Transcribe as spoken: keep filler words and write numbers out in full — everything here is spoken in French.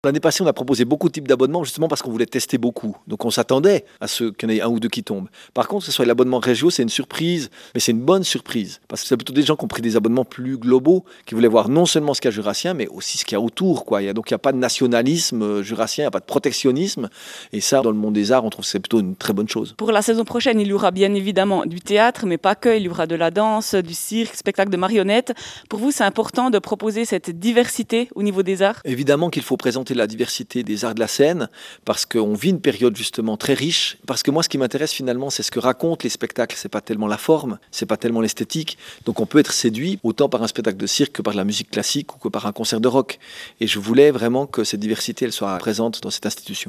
L'année passée, on a proposé beaucoup de types d'abonnements justement parce qu'on voulait tester beaucoup. Donc on s'attendait à ce qu'il y en ait un ou deux qui tombent. Par contre, que ce soit l'abonnement Régio, c'est une surprise, mais c'est une bonne surprise. Parce que c'est plutôt des gens qui ont pris des abonnements plus globaux, qui voulaient voir non seulement ce qu'il y a jurassien, mais aussi ce qu'il y a autour, quoi. Il y a, donc il n'y a pas de nationalisme jurassien, il n'y a pas de protectionnisme. Et ça, dans le monde des arts, on trouve que c'est plutôt une très bonne chose. Pour la saison prochaine, il y aura bien évidemment du théâtre, mais pas que. Il y aura de la danse, du cirque, spectacle de marionnettes. Pour vous, c'est important de proposer cette diversité au niveau des arts ? Évidemment qu'il faut présenter la diversité des arts de la scène, parce qu'on vit une période justement très riche. Parce que moi, ce qui m'intéresse finalement, c'est ce que racontent les spectacles. C'est pas tellement la forme, c'est pas tellement l'esthétique. Donc on peut être séduit autant par un spectacle de cirque que par la musique classique ou que par un concert de rock. Et je voulais vraiment que cette diversité, elle soit présente dans cette institution.